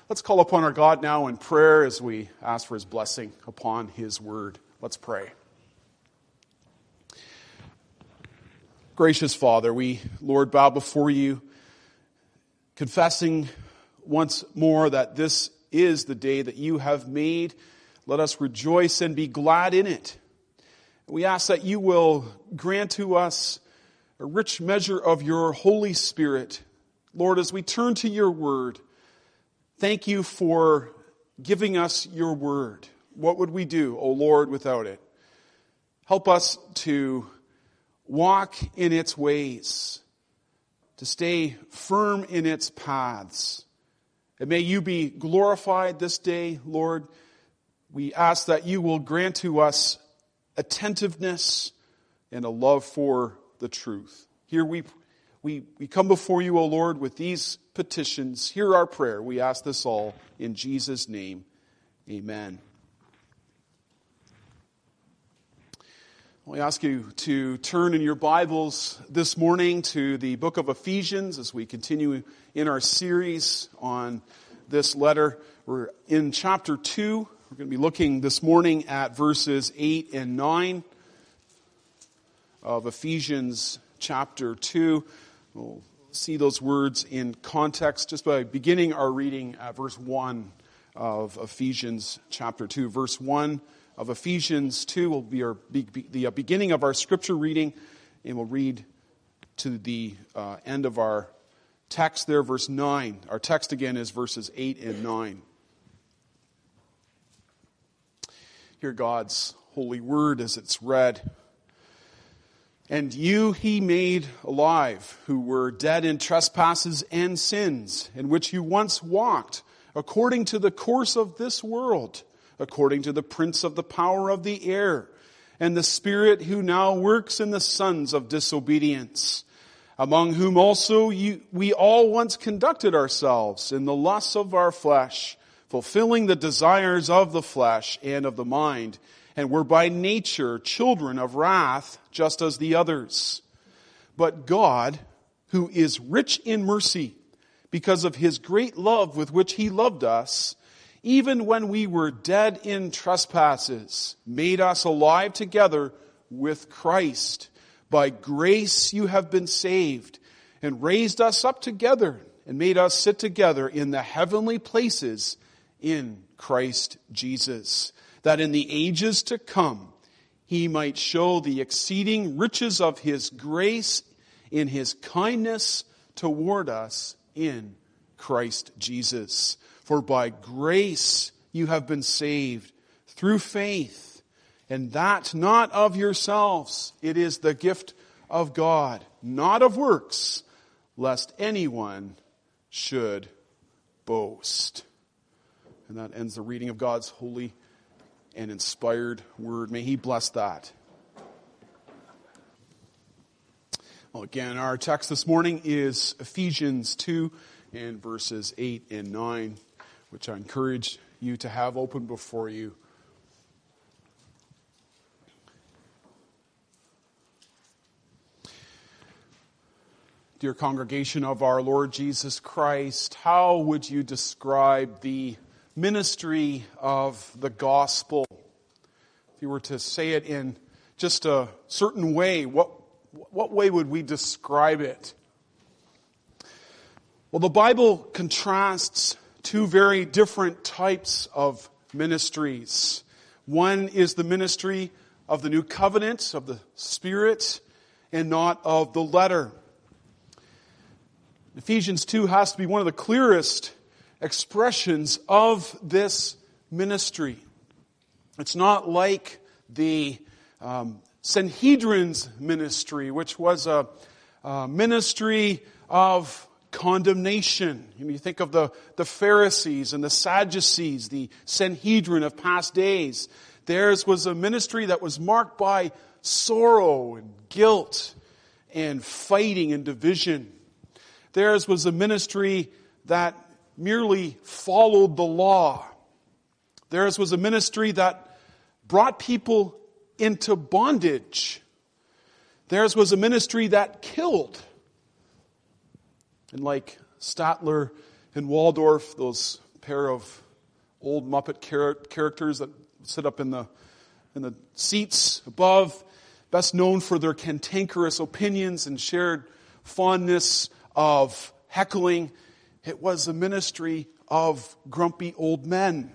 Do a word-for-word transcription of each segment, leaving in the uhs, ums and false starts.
Let's call upon our God now in prayer as we ask for his blessing upon his word. Let's pray. Gracious Father, we, Lord, bow before you, confessing once more that this is the day that you have made. Let us rejoice and be glad in it. We ask that you will grant to us a rich measure of your Holy Spirit. Lord, as we turn to your word, thank you for giving us your word. What would we do, O Lord, without it? Help us to walk in its ways, to stay firm in its paths. And may you be glorified this day, Lord. We ask that you will grant to us attentiveness and a love for the truth. Here we We, we come before you, O Lord, with these petitions. Hear our prayer. We ask this all in Jesus' name. Amen. We ask you to turn in your Bibles this morning to the book of Ephesians as we continue in our series on this letter. We're in chapter two. We're going to be looking this morning at verses eight and nine of Ephesians chapter two. We'll see those words in context just by beginning our reading at verse one of Ephesians chapter two. Verse one of Ephesians two will be, our, be, the beginning of our scripture reading, and we'll read to the uh, end of our text there, verse nine. Our text again is verses eight and nine. Hear God's holy word as it's read. And you he made alive, who were dead in trespasses and sins, in which you once walked, according to the course of this world, according to the prince of the power of the air, and the spirit who now works in the sons of disobedience, among whom also you, we all once conducted ourselves in the lusts of our flesh, fulfilling the desires of the flesh and of the mind, and were by nature children of wrath, just as the others. But God, who is rich in mercy, because of his great love with which he loved us, even when we were dead in trespasses, made us alive together with Christ. By grace you have been saved, and raised us up together, and made us sit together in the heavenly places in Christ Jesus, that in the ages to come he might show the exceeding riches of his grace in his kindness toward us in Christ Jesus. For by grace you have been saved through faith, and that not of yourselves. It is the gift of God, not of works, lest anyone should boast. And that ends the reading of God's holy and inspired word. May he bless that. Well, again, our text this morning is Ephesians two and verses eight and nine, which I encourage you to have open before you. Dear congregation of our Lord Jesus Christ, how would you describe the ministry of the gospel? If you were to say it in just a certain way, what, what way would we describe it? Well, the Bible contrasts two very different types of ministries. One is the ministry of the new covenant, of the Spirit, and not of the letter. Ephesians two has to be one of the clearest expressions of this ministry. It's not like the um, Sanhedrin's ministry, which was a, a ministry of condemnation. You think of the, the Pharisees and the Sadducees, the Sanhedrin of past days. Theirs was a ministry that was marked by sorrow and guilt and fighting and division. Theirs was a ministry that merely followed the law. Theirs was a ministry that brought people into bondage. Theirs was a ministry that killed. And like Statler and Waldorf, those pair of old Muppet char- characters that sit up in the in the seats above, best known for their cantankerous opinions and shared fondness of heckling. It was a ministry of grumpy old men.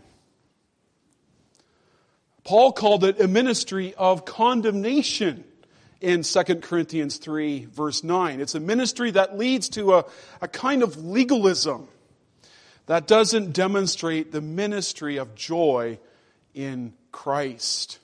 Paul called it a ministry of condemnation in Second Corinthians three, verse nine. It's a ministry that leads to a, a kind of legalism that doesn't demonstrate the ministry of joy in Christ.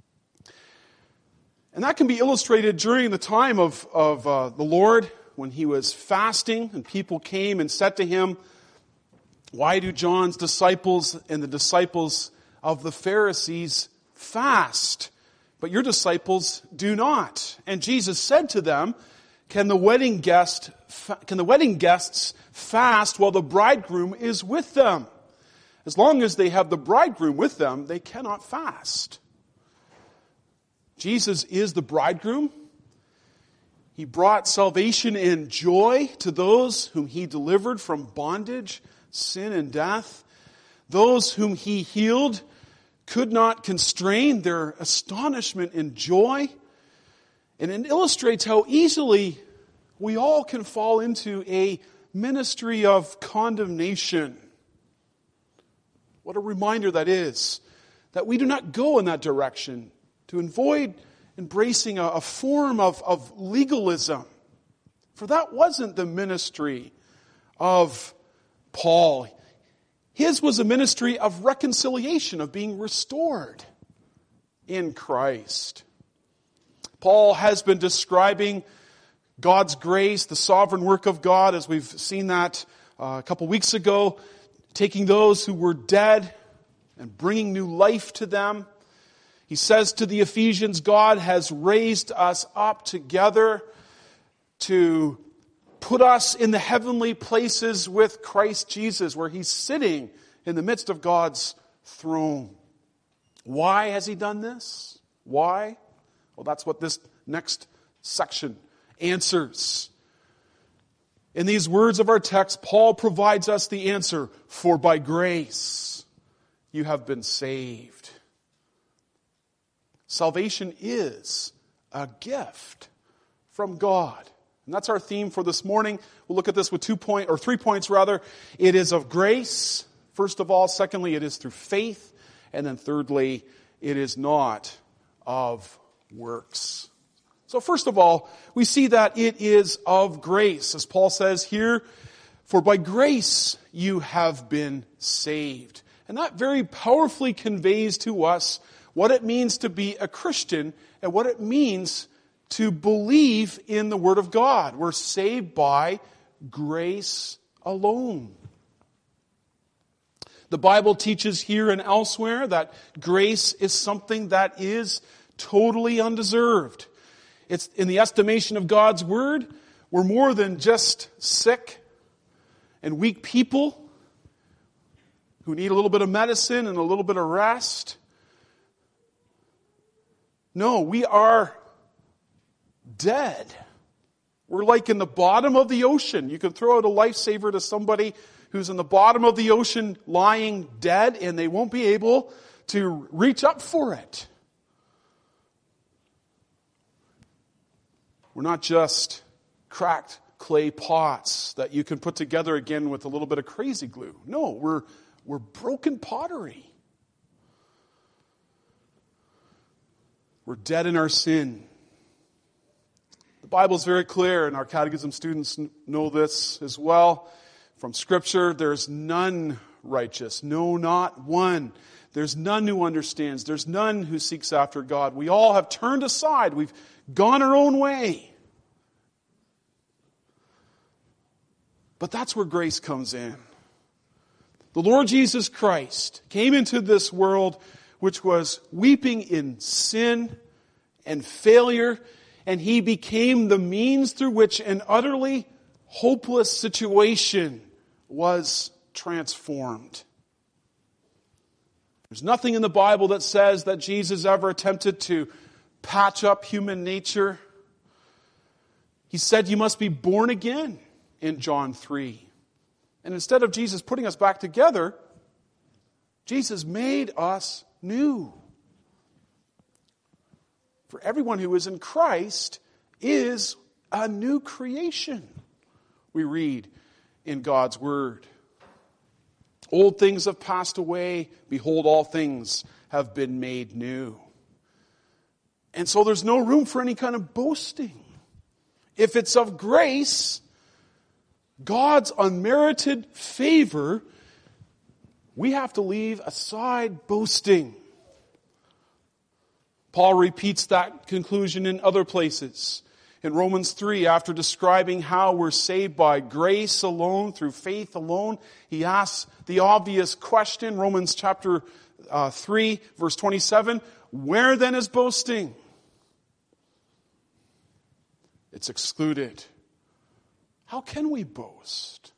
And that can be illustrated during the time of, of uh, the Lord, when he was fasting and people came and said to him, "Why do John's disciples and the disciples of the Pharisees fast, but your disciples do not?" And Jesus said to them, Can the wedding guest, can the wedding guests fast while the bridegroom is with them? As long as they have the bridegroom with them, they cannot fast. Jesus is the bridegroom. He brought salvation and joy to those whom he delivered from bondage, sin, and death. Those whom he healed could not constrain their astonishment and joy. And it illustrates how easily we all can fall into a ministry of condemnation. What a reminder that is, that we do not go in that direction, to avoid embracing a, a form of, of legalism. For that wasn't the ministry of Paul. His was a ministry of reconciliation, of being restored in Christ. Paul has been describing God's grace, the sovereign work of God, as we've seen that uh, a couple weeks ago, taking those who were dead and bringing new life to them. He says to the Ephesians, God has raised us up together to put us in the heavenly places with Christ Jesus, where he's sitting in the midst of God's throne. Why has he done this? Why? Well, that's what this next section answers. In these words of our text, Paul provides us the answer, for by grace you have been saved. Salvation is a gift from God. And that's our theme for this morning. We'll look at this with two point or three points rather. It is of grace, first of all. Secondly, it is through faith. And then thirdly, it is not of works. So first of all, we see that it is of grace. As Paul says here, for by grace you have been saved. And that very powerfully conveys to us what it means to be a Christian and what it means to believe in the Word of God. We're saved by grace alone. The Bible teaches here and elsewhere that grace is something that is totally undeserved. It's in the estimation of God's Word, we're more than just sick and weak people who need a little bit of medicine and a little bit of rest. No, we are dead. We're like in the bottom of the ocean. You can throw out a lifesaver to somebody who's in the bottom of the ocean lying dead, and they won't be able to reach up for it. We're not just cracked clay pots that you can put together again with a little bit of crazy glue. No, we're, we're broken pottery. We're dead in our sin. The Bible's very clear, and our catechism students know this as well. From Scripture, there's none righteous. No, not one. There's none who understands. There's none who seeks after God. We all have turned aside. We've gone our own way. But that's where grace comes in. The Lord Jesus Christ came into this world which was weeping in sin and failure, and he became the means through which an utterly hopeless situation was transformed. There's nothing in the Bible that says that Jesus ever attempted to patch up human nature. He said you must be born again in John three. And instead of Jesus putting us back together, Jesus made us new. For everyone who is in Christ is a new creation, we read in God's Word. Old things have passed away. Behold, all things have been made new. And so there's no room for any kind of boasting. If it's of grace, God's unmerited favor, we have to leave aside boasting. Paul repeats that conclusion in other places. In Romans three, after describing how we're saved by grace alone, through faith alone, he asks the obvious question, Romans chapter uh, three, verse twenty-seven, where then is boasting? It's excluded. How can we boast?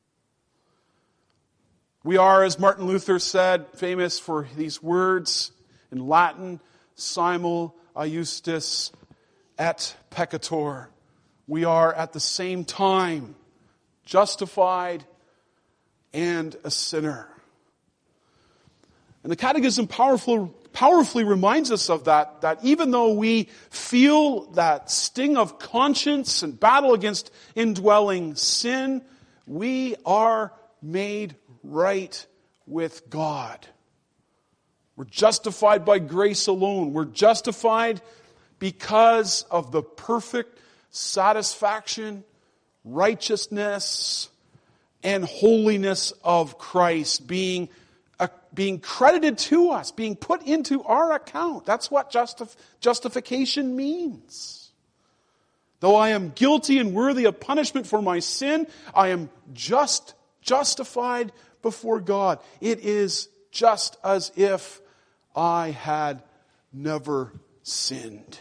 We are, as Martin Luther said, famous for these words in Latin, simul iustus et peccator. We are at the same time justified and a sinner. And the Catechism powerful, powerfully reminds us of that, that even though we feel that sting of conscience and battle against indwelling sin, we are made right with God. We're justified by grace alone. We're justified because of the perfect satisfaction, righteousness, and holiness of Christ being, uh, being credited to us, being put into our account. That's what justif- justification means. Though I am guilty and worthy of punishment for my sin, I am just justified before God. It is just as if I had never sinned.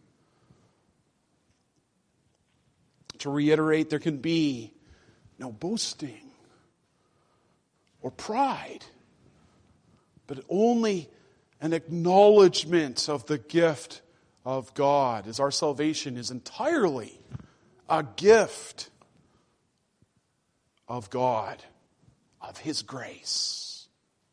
To reiterate, there can be no boasting or pride, but only an acknowledgement of the gift of God, as our salvation is entirely a gift of God, of His grace.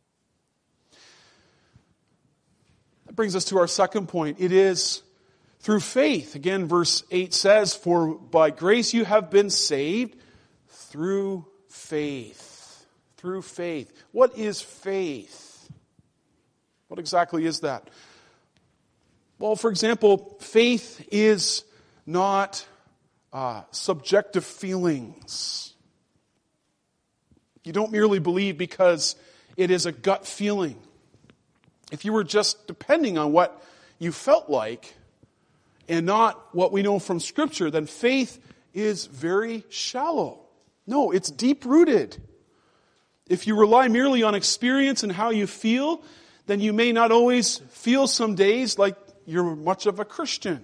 That brings us to our second point. It is through faith. Again, verse eight says, for by grace you have been saved through faith. Through faith. What is faith? What exactly is that? Well, for example, faith is not uh, subjective feelings. You don't merely believe because it is a gut feeling. If you were just depending on what you felt like and not what we know from Scripture, then faith is very shallow. No, it's deep-rooted. If you rely merely on experience and how you feel, then you may not always feel some days like you're much of a Christian.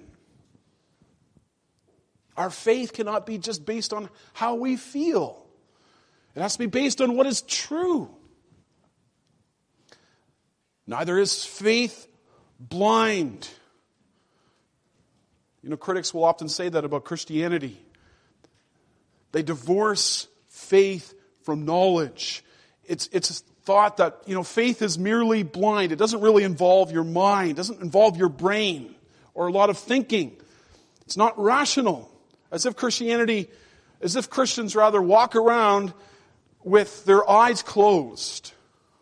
Our faith cannot be just based on how we feel. It has to be based on what is true. Neither is faith blind. You know, critics will often say that about Christianity. They divorce faith from knowledge. It's, it's thought that, you know, faith is merely blind. It doesn't really involve your mind. It doesn't involve your brain or a lot of thinking. It's not rational. As if Christianity, as if Christians rather walk around with their eyes closed.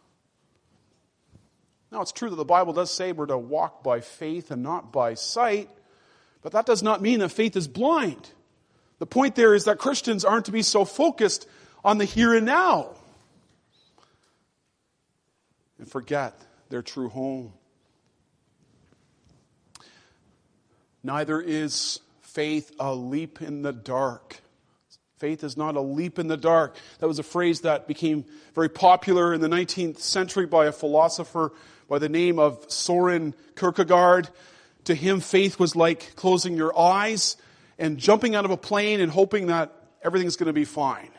Now, it's true that the Bible does say we're to walk by faith and not by sight, but that does not mean that faith is blind. The point there is that Christians aren't to be so focused on the here and now and forget their true home. Neither is faith a leap in the dark. Faith is not a leap in the dark. That was a phrase that became very popular in the nineteenth century by a philosopher by the name of Soren Kierkegaard. To him, faith was like closing your eyes and jumping out of a plane and hoping that everything's going to be fine.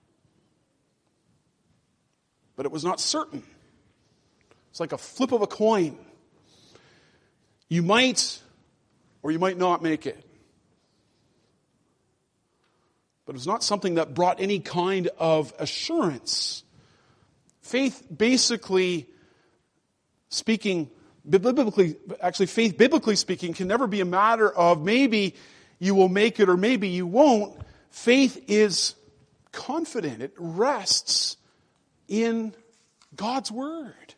But it was not certain. It's like a flip of a coin. You might or you might not make it. But it was not something that brought any kind of assurance. Faith basically speaking, biblically, actually faith, biblically speaking, can never be a matter of maybe you will make it or maybe you won't. Faith is confident. It rests in God's Word.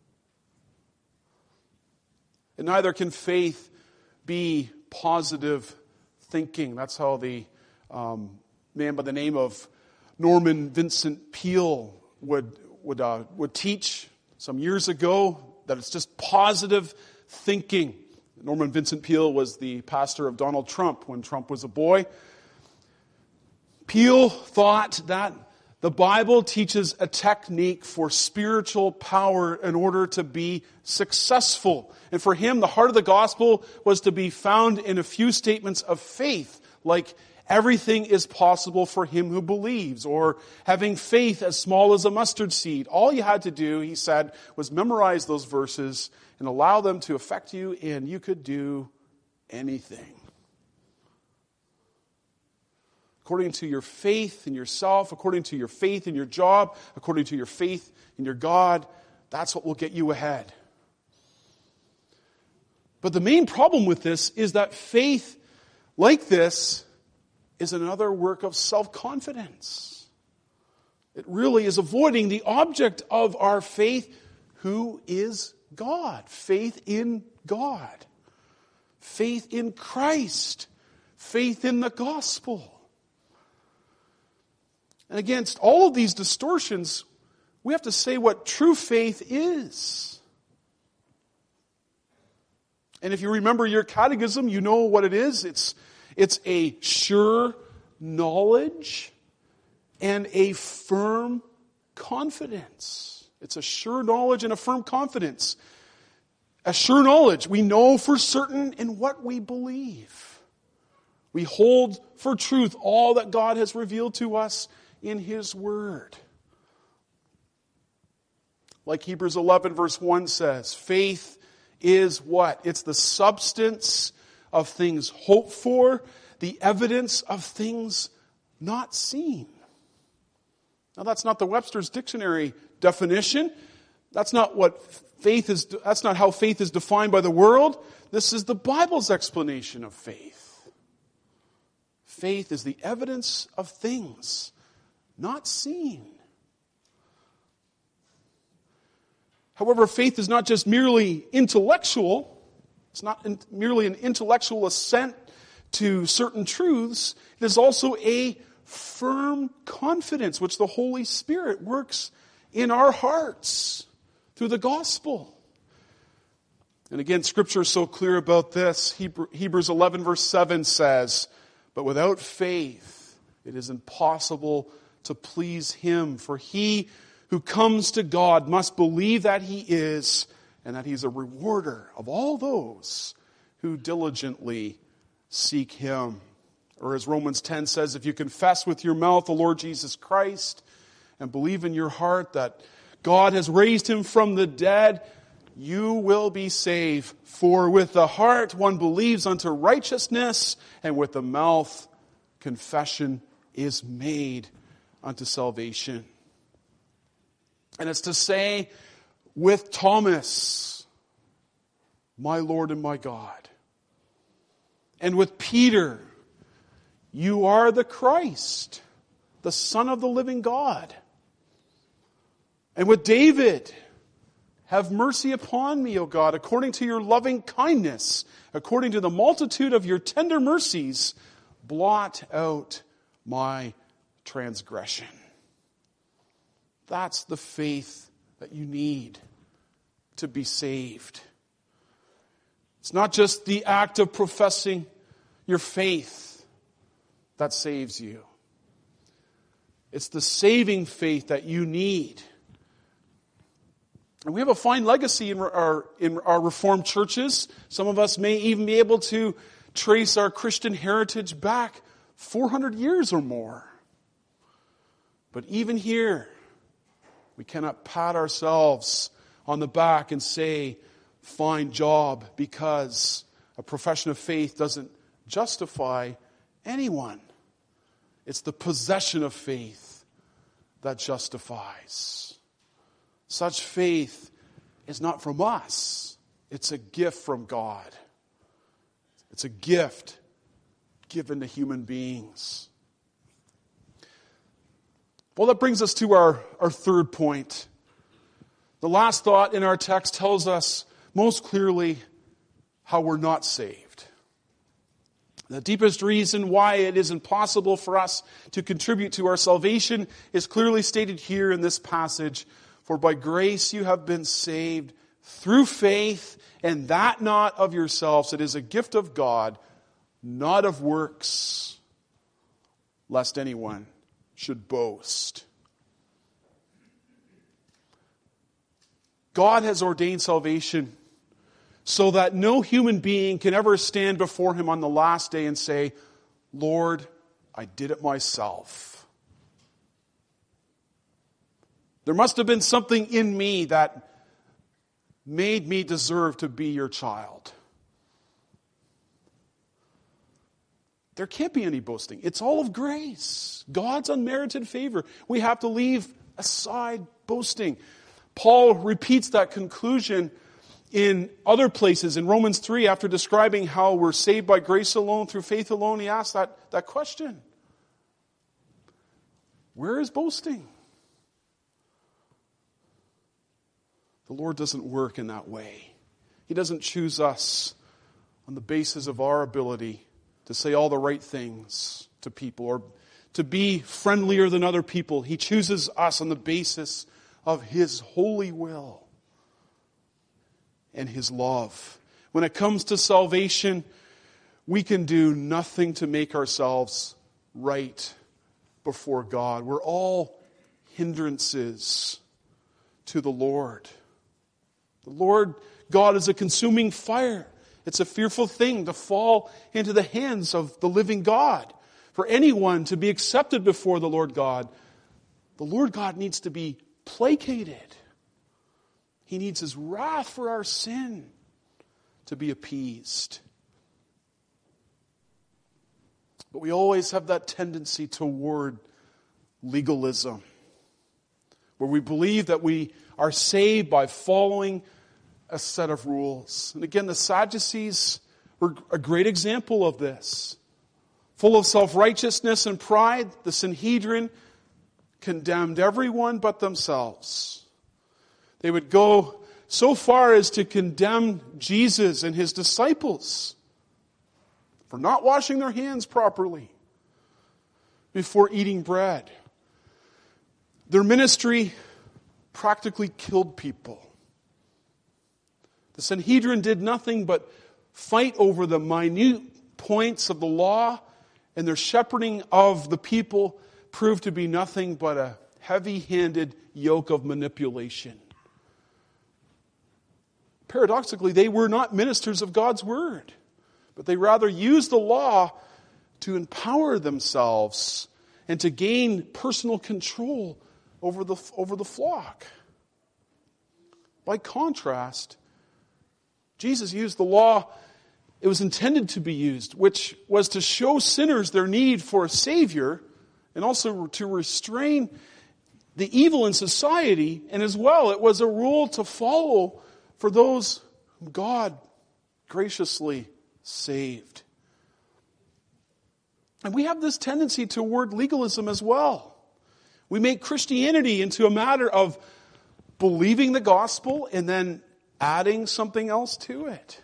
And neither can faith be positive thinking. That's how the um, man by the name of Norman Vincent Peale would would uh, would teach some years ago, that it's just positive thinking. Norman Vincent Peale was the pastor of Donald Trump when Trump was a boy. Peale thought that the Bible teaches a technique for spiritual power in order to be successful. And for him, the heart of the gospel was to be found in a few statements of faith, like everything is possible for him who believes, or having faith as small as a mustard seed. All you had to do, he said, was memorize those verses and allow them to affect you, and you could do anything. According to your faith in yourself, according to your faith in your job, according to your faith in your God, that's what will get you ahead. But the main problem with this is that faith like this is another work of self-confidence. It really is avoiding the object of our faith, who is God. Faith in God. Faith in Christ. Faith in the gospel. And against all of these distortions, we have to say what true faith is. And if you remember your catechism, you know what it is. It's, it's a sure knowledge and a firm confidence. It's a sure knowledge and a firm confidence. A sure knowledge. We know for certain in what we believe. We hold for truth all that God has revealed to us in His Word. Like Hebrews eleven verse one says, faith is what? It's the substance of things hoped for, the evidence of things not seen. Now that's not the Webster's Dictionary definition. That's not what faith is, that's not how faith is defined by the world. This is the Bible's explanation of faith. Faith is the evidence of things not seen. However, faith is not just merely intellectual. It's not in, merely an intellectual assent to certain truths. It is also a firm confidence which the Holy Spirit works in our hearts through the gospel. And again, Scripture is so clear about this. Hebrews eleven verse seven says, "But without faith it is impossible to please Him. For he who comes to God must believe that He is, and that He's a rewarder of all those who diligently seek Him." Or as Romans ten says, if you confess with your mouth the Lord Jesus Christ and believe in your heart that God has raised Him from the dead, you will be saved. For with the heart one believes unto righteousness, and with the mouth confession is made unto salvation. And it's to say with Thomas, my Lord and my God. And with Peter, you are the Christ, the Son of the living God. And with David, have mercy upon me, O God, according to your loving kindness, according to the multitude of your tender mercies, blot out my transgression. That's the faith that you need to be saved. It's not just the act of professing your faith that saves you. It's the saving faith that you need. And we have a fine legacy in our, in our Reformed churches. Some of us may even be able to trace our Christian heritage back four hundred years or more. But even here, we cannot pat ourselves on the back and say, fine job, because a profession of faith doesn't justify anyone. It's the possession of faith that justifies. Such faith is not from us. It's a gift from God. It's a gift given to human beings. Well, that brings us to our, our third point. The last thought in our text tells us most clearly how we're not saved. The deepest reason why it is impossible for us to contribute to our salvation is clearly stated here in this passage. For by grace you have been saved through faith, and that not of yourselves. It is a gift of God, not of works, lest anyone should boast. God has ordained salvation so that no human being can ever stand before him on the last day and say, Lord, I did it myself. There must have been something in me that made me deserve to be your child. There can't be any boasting. It's all of grace. God's unmerited favor. We have to leave aside boasting. Paul repeats that conclusion in other places. In Romans three, after describing how we're saved by grace alone, through faith alone, he asks that, that question. Where is boasting? The Lord doesn't work in that way. He doesn't choose us on the basis of our ability to say all the right things to people or to be friendlier than other people. He chooses us on the basis of His holy will and His love. When it comes to salvation, we can do nothing to make ourselves right before God. We're all hindrances to the Lord. The Lord God is a consuming fire. It's a fearful thing to fall into the hands of the living God. For anyone to be accepted before the Lord God, the Lord God needs to be placated. He needs His wrath for our sin to be appeased. But we always have that tendency toward legalism, where we believe that we are saved by following a set of rules. And again, the Sadducees were a great example of this. Full of self-righteousness and pride, the Sanhedrin condemned everyone but themselves. They would go so far as to condemn Jesus and His disciples for not washing their hands properly before eating bread. Their ministry practically killed people. The Sanhedrin did nothing but fight over the minute points of the law, and their shepherding of the people proved to be nothing but a heavy-handed yoke of manipulation. Paradoxically, they were not ministers of God's word, but they rather used the law to empower themselves and to gain personal control over the, over the flock. By contrast, Jesus used the law it was intended to be used, which was to show sinners their need for a Savior and also to restrain the evil in society. And as well, it was a rule to follow for those whom God graciously saved. And we have this tendency toward legalism as well. We make Christianity into a matter of believing the gospel and then adding something else to it.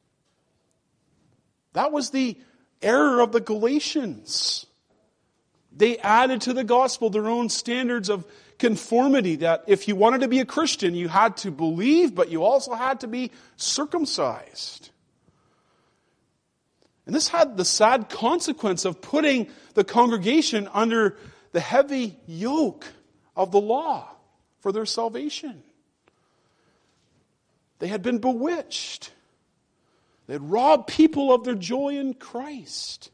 That was the error of the Galatians. They added to the gospel their own standards of conformity, that if you wanted to be a Christian, you had to believe, but you also had to be circumcised. And this had the sad consequence of putting the congregation under the heavy yoke of the law for their salvation. They had been bewitched. They had robbed people of their joy in Christ.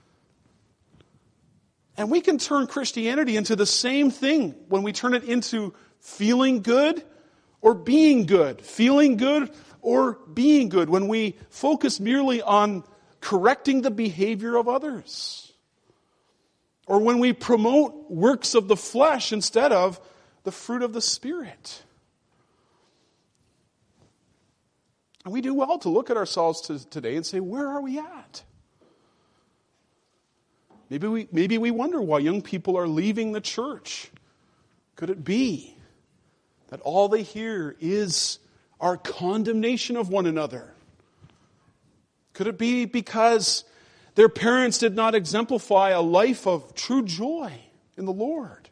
And we can turn Christianity into the same thing when we turn it into feeling good or being good. Feeling good or being good. When we focus merely on correcting the behavior of others. Or when we promote works of the flesh instead of the fruit of the Spirit. And we do well to look at ourselves to, today and say, where are we at? Maybe we, maybe we wonder why young people are leaving the church. Could it be that all they hear is our condemnation of one another? Could it be because their parents did not exemplify a life of true joy in the Lord?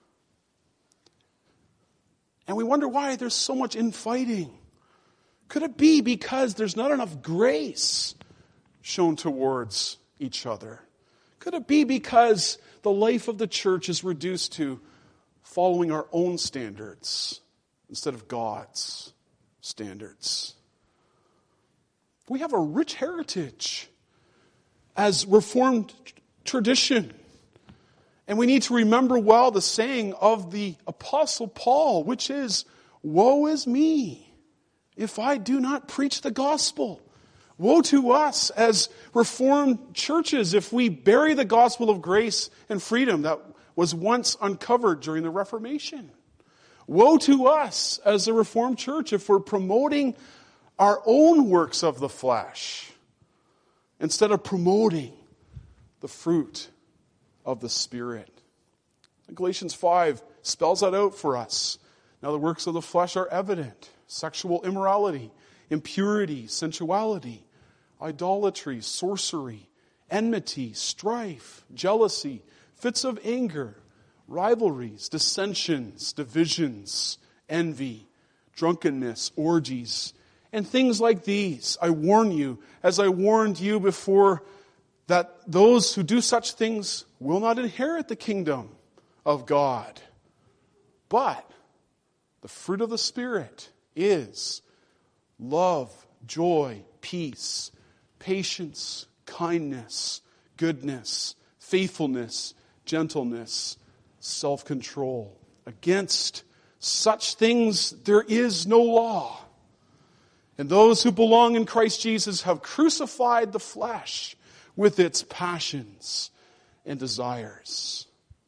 And we wonder why there's so much infighting. Could it be because there's not enough grace shown towards each other? Could it be because the life of the church is reduced to following our own standards instead of God's standards? We have a rich heritage as Reformed tradition. And we need to remember well the saying of the Apostle Paul, which is, "Woe is me if I do not preach the gospel. Woe to us as Reformed churches if we bury the gospel of grace and freedom that was once uncovered during the Reformation. Woe to us as a Reformed church if we're promoting our own works of the flesh instead of promoting the fruit of the Spirit." Galatians five spells that out for us. Now the works of the flesh are evident: sexual immorality, impurity, sensuality, idolatry, sorcery, enmity, strife, jealousy, fits of anger, rivalries, dissensions, divisions, envy, drunkenness, orgies, and things like these. I warn you, as I warned you before, that those who do such things will not inherit the kingdom of God. But the fruit of the Spirit is love, joy, peace, patience, kindness, goodness, faithfulness, gentleness, self-control. Against such things there is no law. And those who belong in Christ Jesus have crucified the flesh with its passions and desires.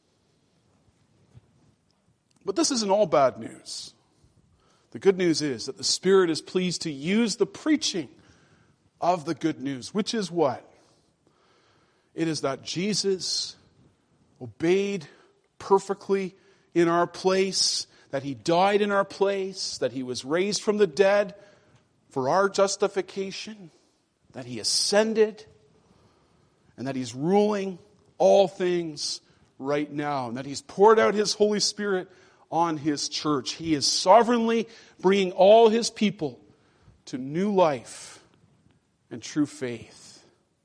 But this isn't all bad news. The good news is that the Spirit is pleased to use the preaching of the good news, which is what? It is that Jesus obeyed perfectly in our place, that He died in our place, that He was raised from the dead for our justification, that He ascended, and that He's ruling all things right now, and that He's poured out His Holy Spirit on His church. He is sovereignly bringing all His people to new life and true faith.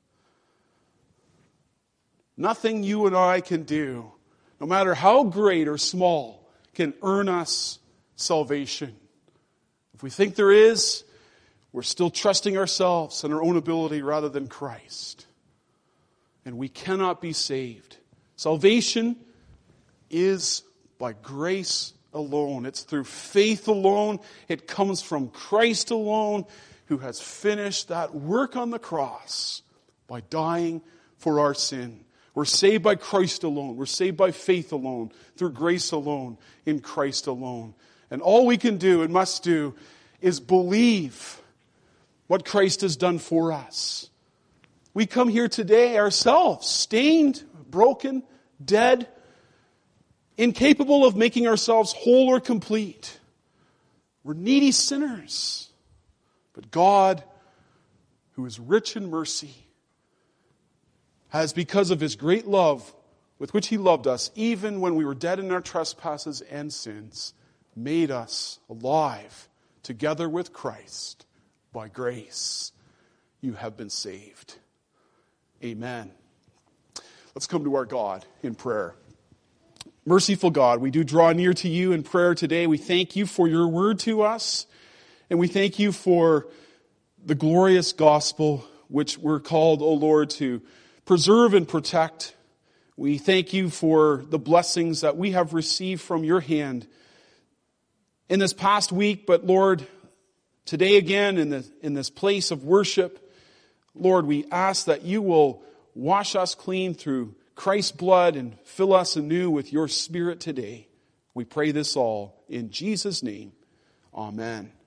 Nothing you and I can do, no matter how great or small, can earn us salvation. If we think there is, we're still trusting ourselves and our own ability rather than Christ. And we cannot be saved. Salvation is by grace alone. It's through faith alone. It comes from Christ alone, who has finished that work on the cross by dying for our sin. We're saved by Christ alone. We're saved by faith alone, through grace alone, in Christ alone. And all we can do and must do is believe what Christ has done for us. We come here today ourselves, stained, broken, dead, incapable of making ourselves whole or complete. We're needy sinners. But God, who is rich in mercy, has, because of His great love with which He loved us, even when we were dead in our trespasses and sins, made us alive together with Christ. By grace, you have been saved. Amen. Let's come to our God in prayer. Merciful God, we do draw near to You in prayer today. We thank You for Your word to us. And we thank You for the glorious gospel which we're called, O Lord, to preserve and protect. We thank You for the blessings that we have received from Your hand in this past week. But Lord, today again in, the, in this place of worship, Lord, we ask that You will wash us clean through Christ's blood and fill us anew with Your Spirit today. We pray this all in Jesus' name. Amen.